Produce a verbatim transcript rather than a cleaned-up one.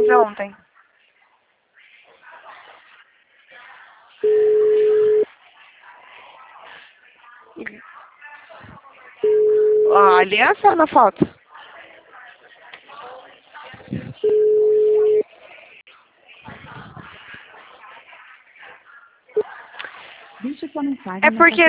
fazer ontem. A aliança na foto? Deixe sua mensagem É na porque